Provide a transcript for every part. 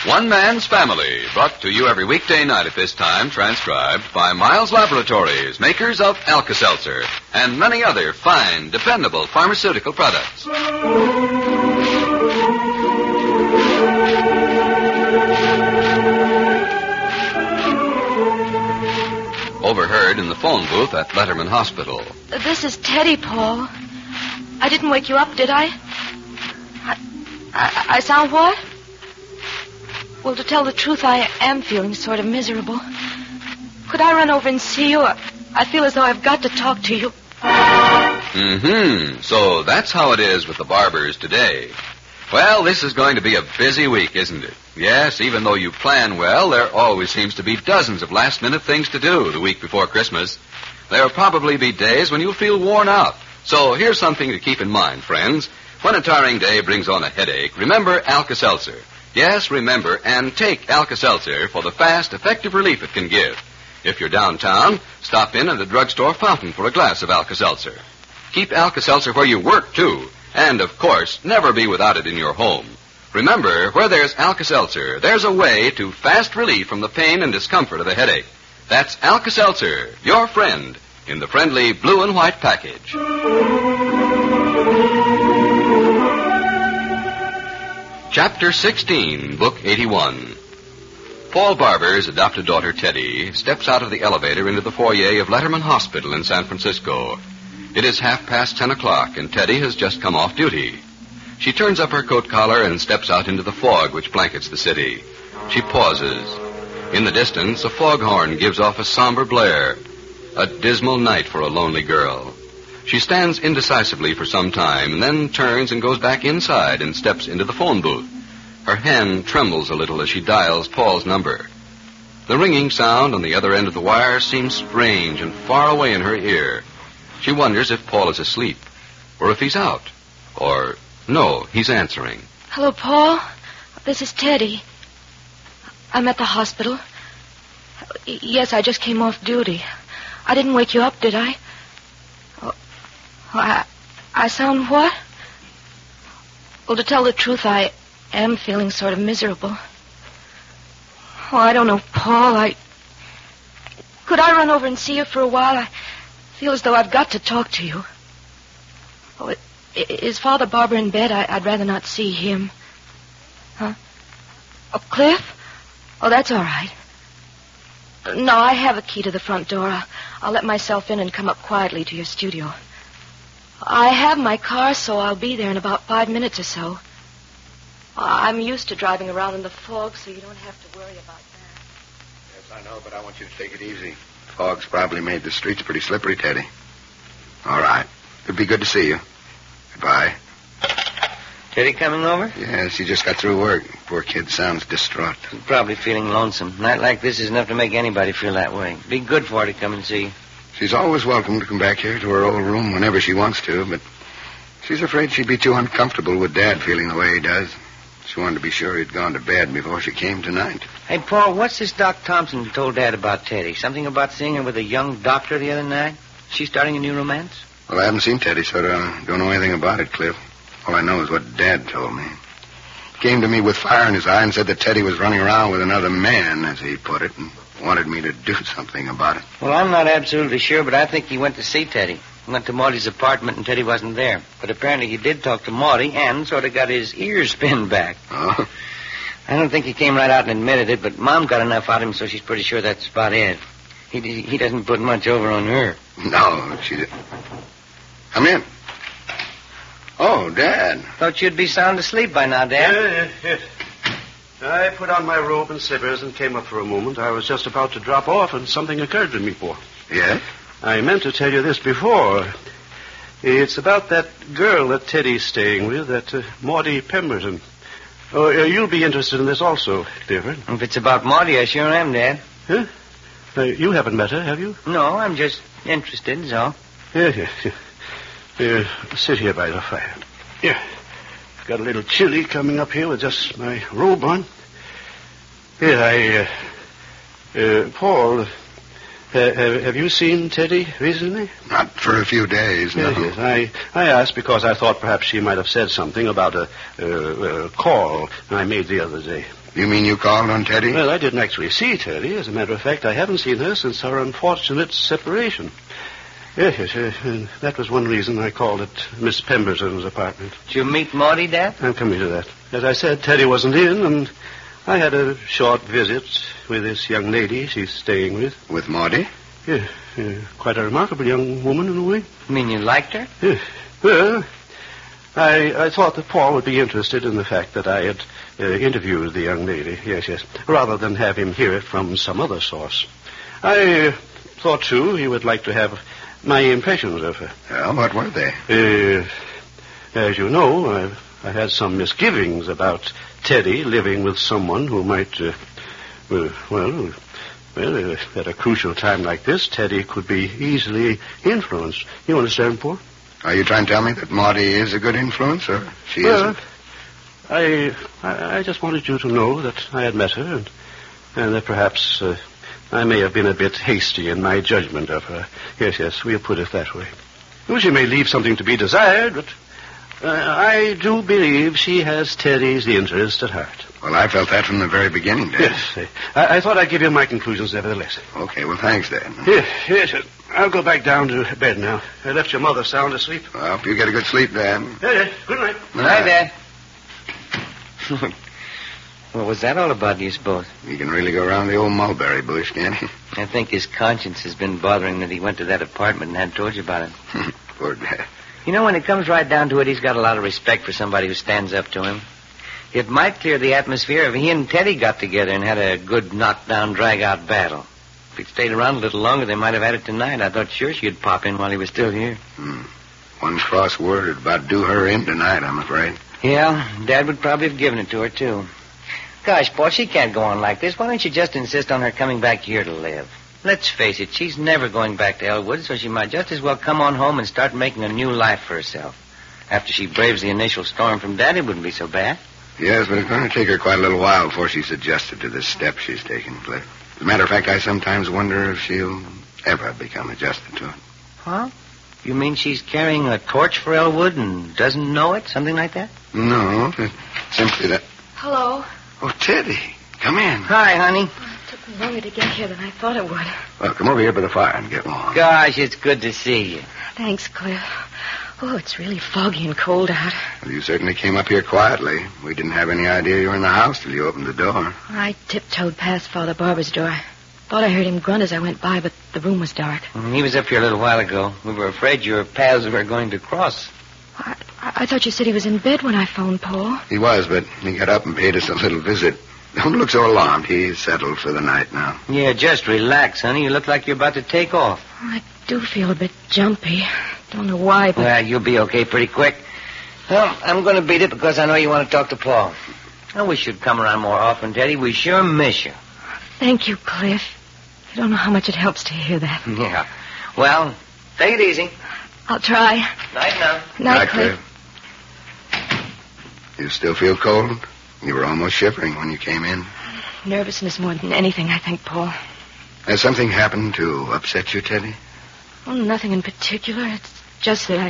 One Man's Family, brought to you every weekday night at this time, transcribed by Miles Laboratories, makers of Alka-Seltzer, and many other fine, dependable pharmaceutical products. Overheard in the phone booth at Letterman Hospital. This is Teddy, Paul. I didn't wake you up, did I? I sound what? Well, to tell the truth, I am feeling sort of miserable. Could I run over and see you? I feel as though I've got to talk to you. So that's how it is with the barbers today. Well, this is going to be a busy week, isn't it? Yes, even though you plan well, there always seems to be dozens of last-minute things to do the week before Christmas. There'll probably be days when you'll feel worn out. So here's something to keep in mind, friends. When a tiring day brings on a headache, remember Alka-Seltzer. Yes, remember, and take Alka-Seltzer for the fast, effective relief it can give. If you're downtown, stop in at the drugstore fountain for a glass of Alka-Seltzer. Keep Alka-Seltzer where you work, too. And, of course, never be without it in your home. Remember, where there's Alka-Seltzer, there's a way to fast relief from the pain and discomfort of the headache. That's Alka-Seltzer, your friend, in the friendly blue and white package. Chapter 16, Book 81. Paul Barber's adopted daughter, Teddy, steps out of the elevator into the foyer of Letterman Hospital in San Francisco. It is 10:30, and Teddy has just come off duty. She turns up her coat collar and steps out into the fog which blankets the city. She pauses. In the distance, a foghorn gives off a somber blare. A dismal night for a lonely girl. She stands indecisively for some time, and then turns and goes back inside and steps into the phone booth. Her hand trembles a little as she dials Paul's number. The ringing sound on the other end of the wire seems strange and far away in her ear. She wonders if Paul is asleep, or if he's out, or, no, he's answering. Hello, Paul. This is Teddy. I'm at the hospital. Yes, I just came off duty. I didn't wake you up, did I? I sound what? Well, to tell the truth, I am feeling sort of miserable. Oh, I don't know, Paul. Could I run over and see you for a while? I feel as though I've got to talk to you. Oh, is Father Barber in bed? I'd rather not see him. Huh? Oh, Cliff? Oh, that's all right. No, I have a key to the front door. I'll let myself in and come up quietly to your studio. I have my car, so I'll be there in about 5 minutes or so. I'm used to driving around in the fog, so you don't have to worry about that. Yes, I know, but I want you to take it easy. Fog's probably made the streets pretty slippery, Teddy. All right. It'd be good to see you. Goodbye. Teddy coming over? Yes, he just got through work. Poor kid sounds distraught. He's probably feeling lonesome. A night like this is enough to make anybody feel that way. Be good for her to come and see you. She's always welcome to come back here to her old room whenever she wants to, but she's afraid she'd be too uncomfortable with Dad feeling the way he does. She wanted to be sure he'd gone to bed before she came tonight. Hey, Paul, what's this Doc Thompson told Dad about Teddy? Something about seeing her with a young doctor the other night? She starting a new romance? Well, I haven't seen Teddy, so I don't know anything about it, Cliff. All I know is what Dad told me. He came to me with fire in his eye and said that Teddy was running around with another man, as he put it, and wanted me to do something about it. Well, I'm not absolutely sure, but I think he went to see Teddy. He went to Maudie's apartment and Teddy wasn't there. But apparently he did talk to Maudie and sort of got his ears pinned back. Oh? I don't think he came right out and admitted it, but Mom got enough out of him so she's pretty sure that's about it. He doesn't put much over on her. No, she didn't. Come in. Oh, Dad. Thought you'd be sound asleep by now, Dad. Yes. I put on my robe and slippers and came up for a moment. I was just about to drop off, and something occurred to me, Paul. Yes? I meant to tell you this before. It's about that girl that Teddy's staying with, that Maudie Pemberton. Oh, you'll be interested in this also, Clifford. If it's about Maudie, I sure am, Dad. Huh? You haven't met her, have you? No, I'm just interested, is all. Yes. Sit here by the fire. Yeah. Got a little chilly coming up here with just my robe on. Here, Paul, have you seen Teddy recently? Not for a few days, no. Yes. I asked because I thought perhaps she might have said something about a call I made the other day. You mean you called on Teddy? Well, I didn't actually see Teddy. As a matter of fact, I haven't seen her since our unfortunate separation. Yes, that was one reason I called at Miss Pemberton's apartment. Did you meet Maudie, Dad? I'm coming to that. As I said, Teddy wasn't in, and I had a short visit with this young lady she's staying with. With Maudie? Yeah, quite a remarkable young woman in a way. You mean you liked her? Yeah. Well, I thought that Paul would be interested in the fact that I had interviewed the young lady. Yes, rather than have him hear it from some other source. I thought, too, he would like to have my impressions of her. Well, what were they? As you know, I had some misgivings about Teddy living with someone who might, at a crucial time like this, Teddy could be easily influenced. You understand, Paul? Are you trying to tell me that Maudie is a good influence, or she isn't? I just wanted you to know that I had met her, and that perhaps I may have been a bit hasty in my judgment of her. Yes, we'll put it that way. Well, she may leave something to be desired, but I do believe she has Teddy's interest at heart. Well, I felt that from the very beginning, Dad. Yes, I thought I'd give you my conclusions nevertheless. Okay, well, thanks, Dad. Yes, I'll go back down to bed now. I left your mother sound asleep. Well, I hope you get a good sleep, Dad. Yeah, good night. Good night, Dad. What was that all about, do you suppose? He can really go around the old mulberry bush, can't he? I think his conscience has been bothering that he went to that apartment and hadn't told you about it. Poor Dad. You know, when it comes right down to it, he's got a lot of respect for somebody who stands up to him. It might clear the atmosphere if he and Teddy got together and had a good knockdown, drag-out battle. If he'd stayed around a little longer, they might have had it tonight. I thought sure she'd pop in while he was still here. One cross word would about do her in tonight, I'm afraid. Yeah, Dad would probably have given it to her, too. Gosh, Paul, she can't go on like this. Why don't you just insist on her coming back here to live? Let's face it, she's never going back to Elwood, so she might just as well come on home and start making a new life for herself. After she braves the initial storm from Dad, it wouldn't be so bad. Yes, but it's going to take her quite a little while before she's adjusted to this step she's taken, Cliff. As a matter of fact, I sometimes wonder if she'll ever become adjusted to it. Huh? You mean she's carrying a torch for Elwood and doesn't know it? Something like that? No, simply that... Hello. Oh, Teddy, come in. Hi, honey. It took me longer to get here than I thought it would. Well, come over here by the fire and get warm. Gosh, it's good to see you. Thanks, Cliff. Oh, it's really foggy and cold out. Well, you certainly came up here quietly. We didn't have any idea you were in the house till you opened the door. I tiptoed past Father Barber's door. Thought I heard him grunt as I went by, but the room was dark. He was up here a little while ago. We were afraid your paths were going to cross. I thought you said he was in bed when I phoned, Paul. He was, but he got up and paid us a little visit. Don't look so alarmed. He's settled for the night now. Yeah, just relax, honey. You look like you're about to take off. I do feel a bit jumpy. Don't know why, but... Well, you'll be okay pretty quick. Well, I'm going to beat it because I know you want to talk to Paul. I wish you'd come around more often, Teddy. We sure miss you. Thank you, Cliff. You don't know how much it helps to hear that. Yeah. Well, take it easy. I'll try. Night now. Night, Cliff. You still feel cold? You were almost shivering when you came in. Nervousness more than anything, I think, Paul. Has something happened to upset you, Teddy? Oh, nothing in particular. It's just that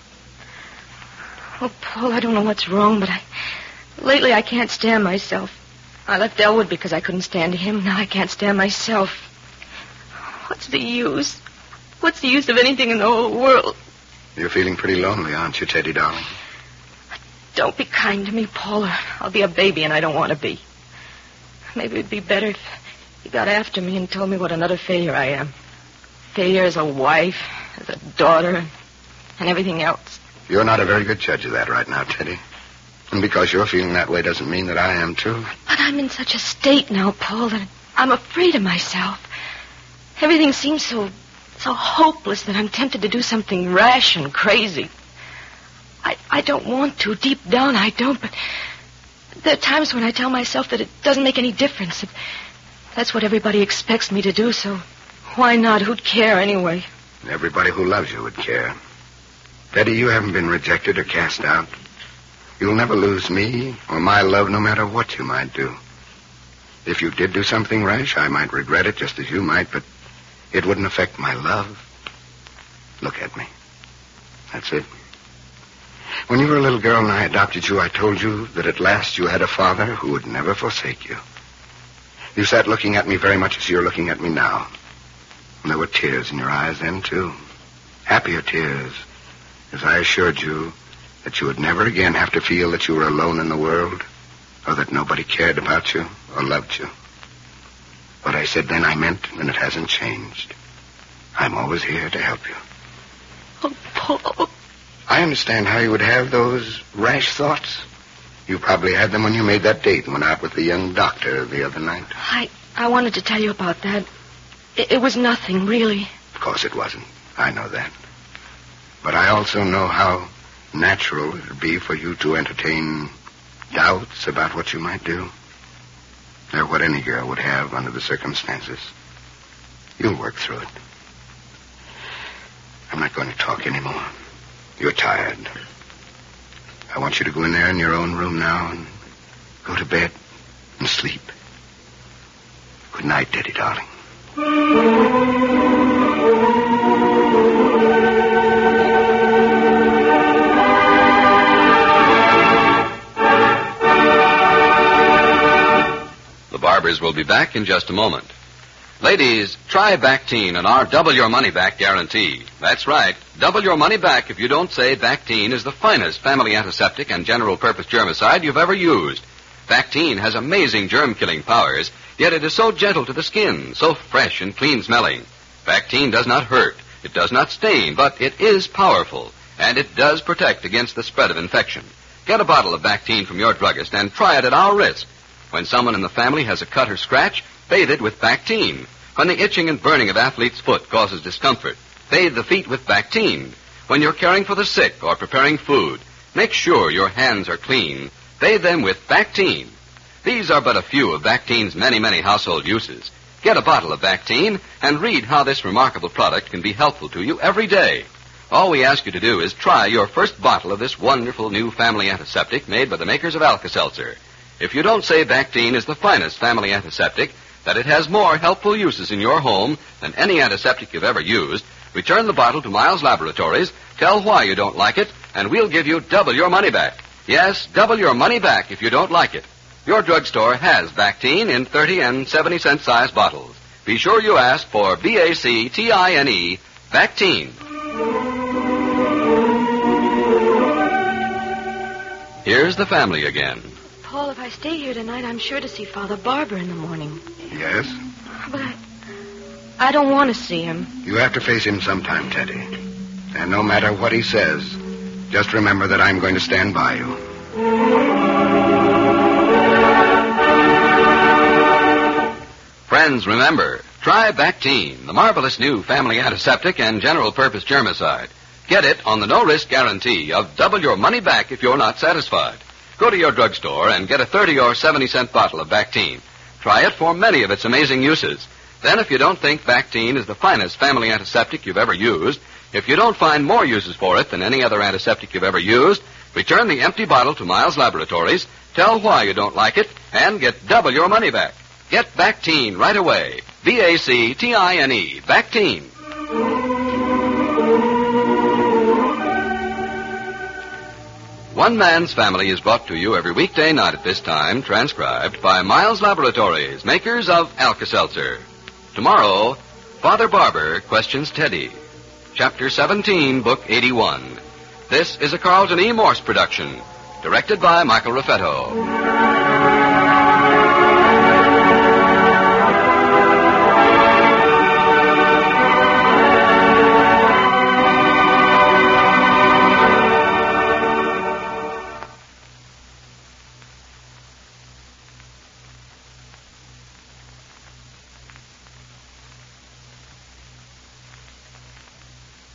Oh, Paul, I don't know what's wrong, but lately I can't stand myself. I left Elwood because I couldn't stand him. Now I can't stand myself. What's the use? What's the use of anything in the whole world? You're feeling pretty lonely, aren't you, Teddy, darling? Don't be kind to me, Paul, or I'll be a baby, and I don't want to be. Maybe it'd be better if you got after me and told me what another failure I am. Failure as a wife, as a daughter, and everything else. You're not a very good judge of that right now, Teddy. And because you're feeling that way doesn't mean that I am, too. But I'm in such a state now, Paul, that I'm afraid of myself. Everything seems so hopeless that I'm tempted to do something rash and crazy. I don't want to. Deep down, I don't, but there are times when I tell myself that it doesn't make any difference. That's what everybody expects me to do, so why not? Who'd care anyway? Everybody who loves you would care. Teddy, you haven't been rejected or cast out. You'll never lose me or my love no matter what you might do. If you did do something rash, I might regret it just as you might, but it wouldn't affect my love. Look at me. That's it. When you were a little girl and I adopted you, I told you that at last you had a father who would never forsake you. You sat looking at me very much as you're looking at me now. And there were tears in your eyes then, too. Happier tears, as I assured you that you would never again have to feel that you were alone in the world, or that nobody cared about you or loved you. What I said then I meant, and it hasn't changed. I'm always here to help you. Oh, Paul. I understand how you would have those rash thoughts. You probably had them when you made that date and went out with the young doctor the other night. I wanted to tell you about that. It was nothing, really. Of course it wasn't. I know that. But I also know how natural it would be for you to entertain doubts about what you might do. They're what any girl would have under the circumstances. You'll work through it. I'm not going to talk anymore. You're tired. I want you to go in there in your own room now and go to bed and sleep. Good night, Daddy, darling. The Barbers will be back in just a moment. Ladies, try Bactine and our double your money back guarantee. That's right, double your money back if you don't say Bactine is the finest family antiseptic and general purpose germicide you've ever used. Bactine has amazing germ-killing powers, yet it is so gentle to the skin, so fresh and clean-smelling. Bactine does not hurt, it does not stain, but it is powerful, and it does protect against the spread of infection. Get a bottle of Bactine from your druggist and try it at our risk. When someone in the family has a cut or scratch, bathe it with Bactine. When the itching and burning of athlete's foot causes discomfort, bathe the feet with Bactine. When you're caring for the sick or preparing food, make sure your hands are clean. Bathe them with Bactine. These are but a few of Bactine's many, many household uses. Get a bottle of Bactine and read how this remarkable product can be helpful to you every day. All we ask you to do is try your first bottle of this wonderful new family antiseptic made by the makers of Alka-Seltzer. If you don't say Bactine is the finest family antiseptic, that it has more helpful uses in your home than any antiseptic you've ever used, return the bottle to Miles Laboratories, tell why you don't like it, and we'll give you double your money back. Yes, double your money back if you don't like it. Your drugstore has Bactine in 30 and 70-cent size bottles. Be sure you ask for Bactine, Bactine. Here's the family again. Paul, if I stay here tonight, I'm sure to see Father Barber in the morning. Yes? But I don't want to see him. You have to face him sometime, Teddy. And no matter what he says, just remember that I'm going to stand by you. Friends, remember, try Bactine, the marvelous new family antiseptic and general-purpose germicide. Get it on the no-risk guarantee of double your money back if you're not satisfied. Go to your drugstore and get a 30 or 70-cent bottle of Bactine. Try it for many of its amazing uses. Then, if you don't think Bactine is the finest family antiseptic you've ever used, if you don't find more uses for it than any other antiseptic you've ever used, return the empty bottle to Miles Laboratories, tell why you don't like it, and get double your money back. Get Bactine right away. Bactine, Bactine. One Man's Family is brought to you every weekday night at this time, transcribed by Miles Laboratories, makers of Alka-Seltzer. Tomorrow, Father Barber questions Teddy. Chapter 17, Book 81. This is a Carlton E. Morse production, directed by Michael Raffetto.